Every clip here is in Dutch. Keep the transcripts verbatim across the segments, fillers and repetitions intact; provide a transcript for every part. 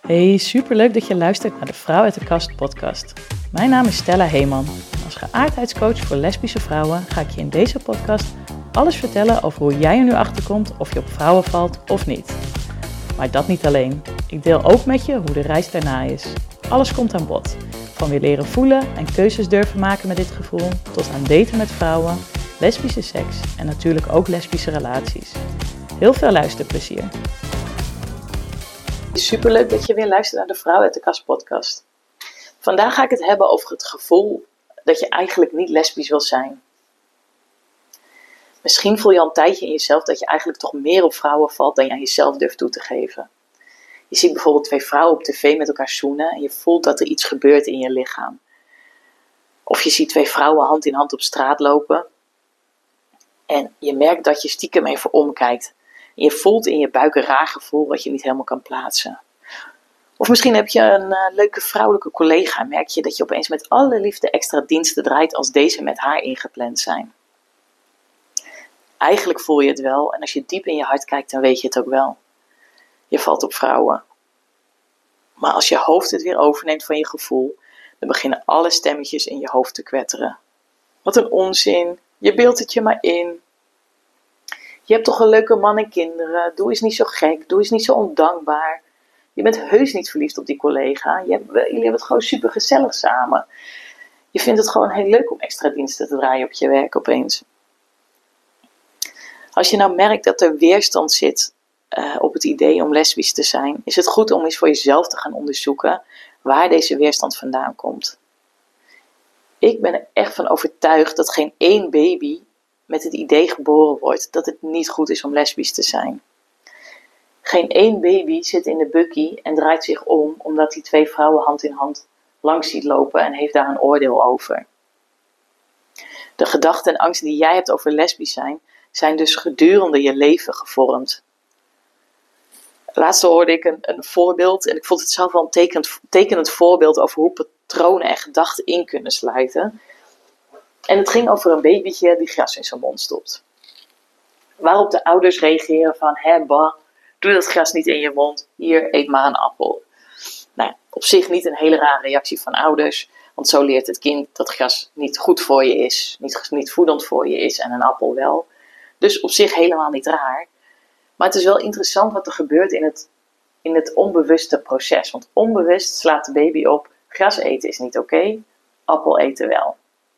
Hey, superleuk dat je luistert naar de Vrouw uit de Kast podcast. Mijn naam is Stella Heeman. Als geaardheidscoach voor lesbische vrouwen ga ik je in deze podcast alles vertellen over hoe jij er nu achter komt of je op vrouwen valt of niet. Maar dat niet alleen. Ik deel ook met je hoe de reis daarna is. Alles komt aan bod. Van weer leren voelen en keuzes durven maken met dit gevoel, tot aan daten met vrouwen, lesbische seks en natuurlijk ook lesbische relaties. Heel veel luisterplezier. Superleuk dat je weer luistert naar de Vrouw uit de Kast podcast. Vandaag ga ik het hebben over het gevoel dat je eigenlijk niet lesbisch wil zijn. Misschien voel je al een tijdje in jezelf dat je eigenlijk toch meer op vrouwen valt dan je aan jezelf durft toe te geven. Je ziet bijvoorbeeld twee vrouwen op tv met elkaar zoenen en je voelt dat er iets gebeurt in je lichaam. Of je ziet twee vrouwen hand in hand op straat lopen en je merkt dat je stiekem even omkijkt. En je voelt in je buik een raar gevoel wat je niet helemaal kan plaatsen. Of misschien heb je een uh, leuke vrouwelijke collega en merk je dat je opeens met alle liefde extra diensten draait als deze met haar ingepland zijn. Eigenlijk voel je het wel en als je diep in je hart kijkt dan weet je het ook wel. Je valt op vrouwen. Maar als je hoofd het weer overneemt van je gevoel, dan beginnen alle stemmetjes in je hoofd te kwetteren. Wat een onzin, je beeldt het je maar in. Je hebt toch een leuke man en kinderen, doe eens niet zo gek, doe eens niet zo ondankbaar. Je bent heus niet verliefd op die collega, je hebt, jullie hebben het gewoon super gezellig samen. Je vindt het gewoon heel leuk om extra diensten te draaien op je werk opeens. Als je nou merkt dat er weerstand zit uh, op het idee om lesbisch te zijn, is het goed om eens voor jezelf te gaan onderzoeken waar deze weerstand vandaan komt. Ik ben er echt van overtuigd dat geen één baby met het idee geboren wordt dat het niet goed is om lesbisch te zijn. Geen één baby zit in de buggy en draait zich om omdat hij twee vrouwen hand in hand langs ziet lopen en heeft daar een oordeel over. De gedachten en angsten die jij hebt over lesbisch zijn, zijn dus gedurende je leven gevormd. Laatst hoorde ik een, een voorbeeld en ik vond het zelf wel een tekenend, tekenend voorbeeld over hoe patronen en gedachten in kunnen sluiten. En het ging over een babytje die gras in zijn mond stopt. Waarop de ouders reageren van, hè bah, doe dat gras niet in je mond, hier, eet maar een appel. Nou, op zich niet een hele rare reactie van ouders, want zo leert het kind dat gras niet goed voor je is, niet, niet voedend voor je is en een appel wel. Dus op zich helemaal niet raar. Maar het is wel interessant wat er gebeurt in het, in het onbewuste proces. Want onbewust slaat de baby op, gras eten is niet oké, okay, appel eten wel.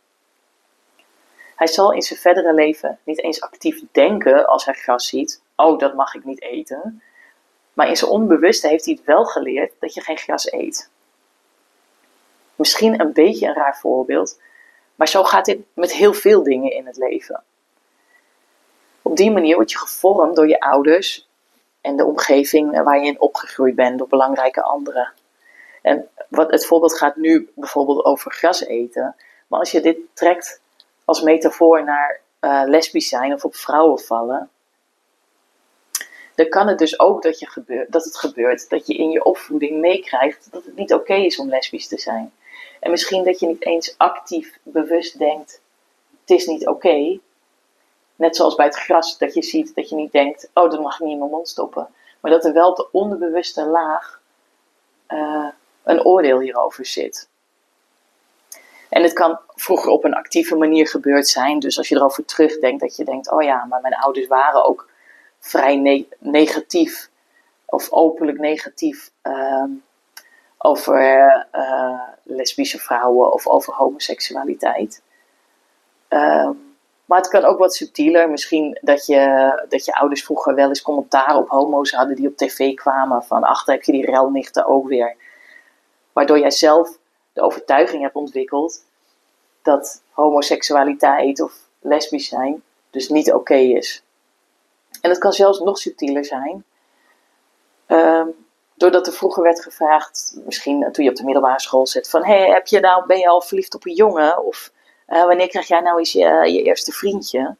Hij zal in zijn verdere leven niet eens actief denken als hij gras ziet, oh dat mag ik niet eten. Maar in zijn onbewuste heeft hij het wel geleerd dat je geen gras eet. Misschien een beetje een raar voorbeeld, maar zo gaat dit met heel veel dingen in het leven. Op die manier word je gevormd door je ouders en de omgeving waar je in opgegroeid bent door belangrijke anderen. En wat, het voorbeeld gaat nu bijvoorbeeld over gras eten, maar als je dit trekt als metafoor naar uh, lesbisch zijn of op vrouwen vallen, dan kan het dus ook dat, je gebeurt, dat het gebeurt dat je in je opvoeding meekrijgt dat het niet oké is om lesbisch te zijn. En misschien dat je niet eens actief bewust denkt, het is niet oké. Net zoals bij het gras dat je ziet dat je niet denkt, oh dat mag ik niet in mijn mond stoppen. Maar dat er wel op de onderbewuste laag uh, een oordeel hierover zit. En het kan vroeger op een actieve manier gebeurd zijn. Dus als je erover terugdenkt, dat je denkt, oh ja, maar mijn ouders waren ook vrij ne- negatief. Of openlijk negatief uh, over uh, lesbische vrouwen of over homoseksualiteit. Uh, maar het kan ook wat subtieler. Misschien dat je, dat je ouders vroeger wel eens commentaar op homo's hadden die op tv kwamen. Van, ach, daar heb je die relnichten ook weer. Waardoor jij zelf de overtuiging hebt ontwikkeld dat homoseksualiteit of lesbisch zijn dus niet oké okay is. En het kan zelfs nog subtieler zijn. Um, doordat er vroeger werd gevraagd, misschien toen je op de middelbare school zit, van hey, heb je nou, ben je al verliefd op een jongen? Of uh, wanneer krijg jij nou eens je, uh, je eerste vriendje?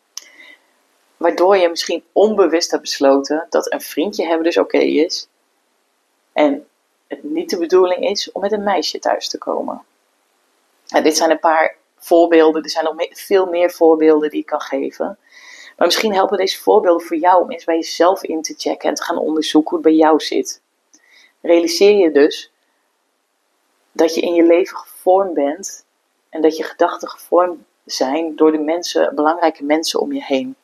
Waardoor je misschien onbewust hebt besloten dat een vriendje hebben dus oké okay is. En het niet de bedoeling is om met een meisje thuis te komen. Nou, dit zijn een paar voorbeelden. Er zijn nog me- veel meer voorbeelden die ik kan geven. Maar misschien helpen deze voorbeelden voor jou om eens bij jezelf in te checken en te gaan onderzoeken hoe het bij jou zit. realiseer je dus dat je in je leven gevormd bent en dat je gedachten gevormd zijn door de mensen, belangrijke mensen om je heen.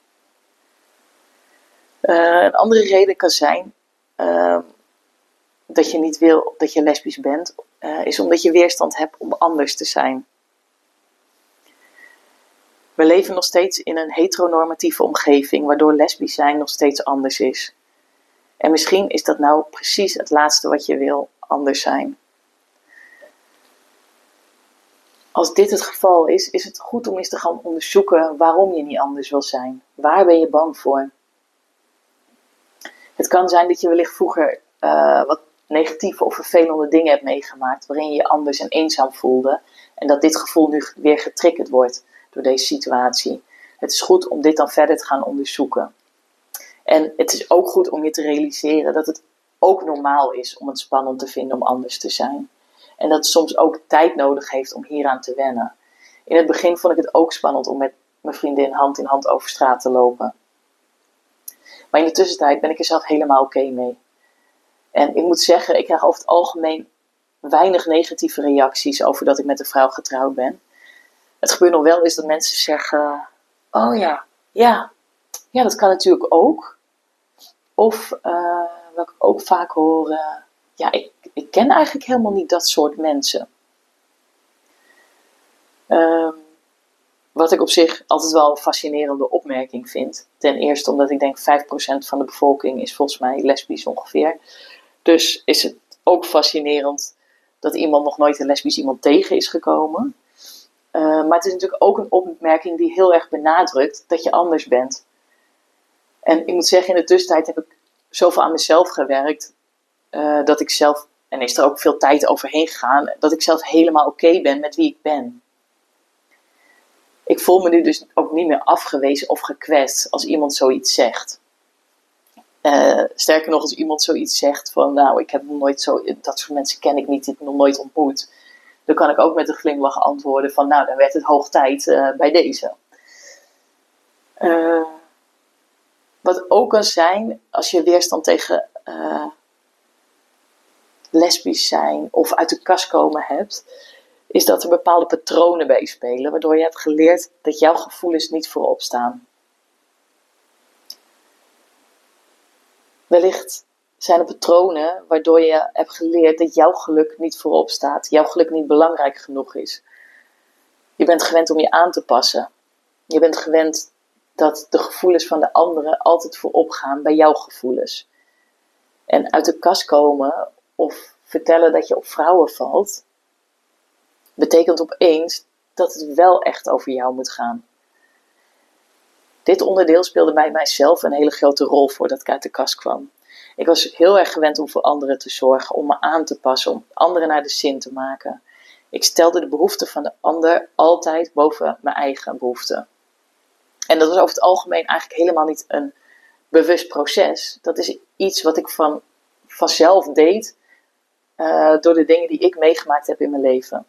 Uh, een andere reden kan zijn uh, dat je niet wil dat je lesbisch bent, uh, is omdat je weerstand hebt om anders te zijn. We leven nog steeds in een heteronormatieve omgeving, waardoor lesbisch zijn nog steeds anders is. En misschien is dat nou precies het laatste wat je wil, anders zijn. Als dit het geval is, is het goed om eens te gaan onderzoeken waarom je niet anders wil zijn. Waar ben je bang voor? Het kan zijn dat je wellicht vroeger uh, wat negatieve of vervelende dingen hebt meegemaakt, waarin je je anders en eenzaam voelde. En dat dit gevoel nu weer getriggerd wordt door deze situatie. Het is goed om dit dan verder te gaan onderzoeken. En het is ook goed om je te realiseren dat het ook normaal is om het spannend te vinden om anders te zijn. En dat het soms ook tijd nodig heeft om hieraan te wennen. In het begin vond ik het ook spannend om met mijn vriendin hand in hand over straat te lopen. Maar in de tussentijd ben ik er zelf helemaal oké mee. En ik moet zeggen, ik krijg over het algemeen weinig negatieve reacties over dat ik met een vrouw getrouwd ben. Het gebeurt nog wel eens dat mensen zeggen, oh ja, ja, ja dat kan natuurlijk ook. Of, uh, wat ik ook vaak hoor, uh, ja, ik, ik ken eigenlijk helemaal niet dat soort mensen. Um, wat ik op zich altijd wel een fascinerende opmerking vind. Ten eerste omdat ik denk vijf procent van de bevolking is volgens mij lesbisch ongeveer. Dus is het ook fascinerend dat iemand nog nooit een lesbisch iemand tegen is gekomen. Uh, maar het is natuurlijk ook een opmerking die heel erg benadrukt dat je anders bent. En ik moet zeggen, in de tussentijd heb ik zoveel aan mezelf gewerkt, uh, dat ik zelf, en is er ook veel tijd overheen gegaan, dat ik zelf helemaal oké ben met wie ik ben. Ik voel me nu dus ook niet meer afgewezen of gekwetst als iemand zoiets zegt. Uh, sterker nog, als iemand zoiets zegt van, nou, ik heb nog nooit zo, dat soort mensen ken ik niet, die ik nog nooit ontmoet. Dan kan ik ook met een glimlach antwoorden van, nou, dan werd het hoog tijd uh, bij deze. Uh, wat ook kan zijn, als je weerstand tegen uh, lesbisch zijn of uit de kast komen hebt, is dat er bepaalde patronen bij spelen, waardoor je hebt geleerd dat jouw gevoelens niet voorop staan. Wellicht zijn er patronen waardoor je hebt geleerd dat jouw geluk niet voorop staat, jouw geluk niet belangrijk genoeg is. Je bent gewend om je aan te passen. Je bent gewend dat de gevoelens van de anderen altijd voorop gaan bij jouw gevoelens. En uit de kast komen of vertellen dat je op vrouwen valt, betekent opeens dat het wel echt over jou moet gaan. Dit onderdeel speelde bij mijzelf een hele grote rol voordat ik uit de kast kwam. Ik was heel erg gewend om voor anderen te zorgen, om me aan te passen, om anderen naar de zin te maken. Ik stelde de behoeften van de ander altijd boven mijn eigen behoeften. En dat was over het algemeen eigenlijk helemaal niet een bewust proces. Dat is iets wat ik van, vanzelf deed uh, door de dingen die ik meegemaakt heb in mijn leven.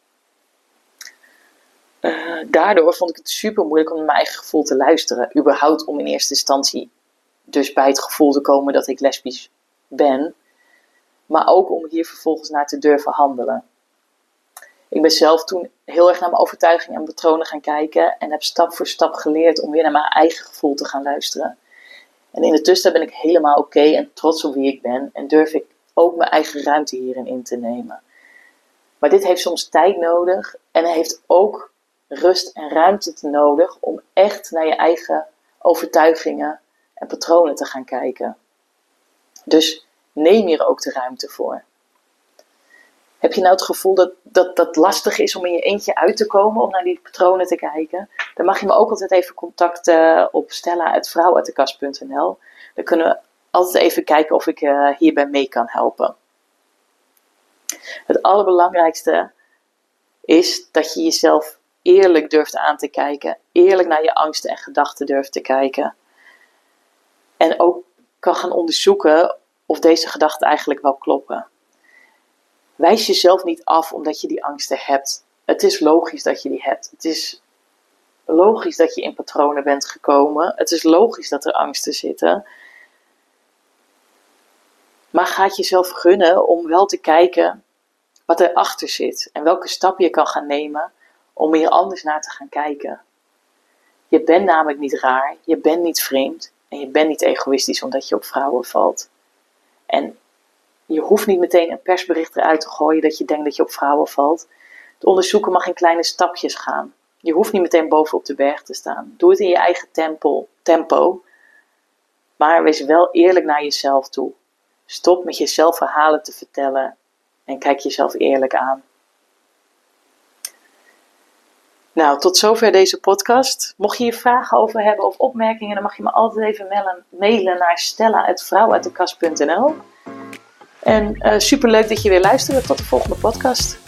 Uh, daardoor vond ik het super moeilijk om naar mijn eigen gevoel te luisteren. Überhaupt om in eerste instantie dus bij het gevoel te komen dat ik lesbisch ben. Maar ook om hier vervolgens naar te durven handelen. Ik ben zelf toen heel erg naar mijn overtuigingen en patronen gaan kijken. En heb stap voor stap geleerd om weer naar mijn eigen gevoel te gaan luisteren. En in de tussentijd ben ik helemaal oké okay en trots op wie ik ben. En durf ik ook mijn eigen ruimte hierin in te nemen. Maar dit heeft soms tijd nodig. En het heeft ook rust en ruimte te nodig om echt naar je eigen overtuigingen en patronen te gaan kijken. Dus neem hier ook de ruimte voor. Heb je nou het gevoel dat dat, dat lastig is om in je eentje uit te komen, om naar die patronen te kijken? Dan mag je me ook altijd even contacten op stella apenstaartje vrouwenuitekast punt n l. Dan kunnen we altijd even kijken of ik uh, hierbij mee kan helpen. Het allerbelangrijkste is dat je jezelf eerlijk durft aan te kijken. Eerlijk naar je angsten en gedachten durft te kijken. En ook kan gaan onderzoeken of deze gedachten eigenlijk wel kloppen. Wijs jezelf niet af omdat je die angsten hebt. Het is logisch dat je die hebt. Het is logisch dat je in patronen bent gekomen. Het is logisch dat er angsten zitten. Maar ga het jezelf gunnen om wel te kijken wat erachter zit. En welke stappen je kan gaan nemen om hier anders naar te gaan kijken. Je bent namelijk niet raar, je bent niet vreemd en je bent niet egoïstisch omdat je op vrouwen valt. En je hoeft niet meteen een persbericht eruit te gooien dat je denkt dat je op vrouwen valt. Het onderzoeken mag in kleine stapjes gaan. Je hoeft niet meteen bovenop de berg te staan. Doe het in je eigen tempo, tempo. Maar wees wel eerlijk naar jezelf toe. Stop met jezelf verhalen te vertellen en kijk jezelf eerlijk aan. Nou, tot zover deze podcast. Mocht je hier vragen over hebben of opmerkingen, dan mag je me altijd even mailen, mailen naar stella at vrouwenuitekast punt n l. En uh, superleuk dat je weer luistert. Tot de volgende podcast.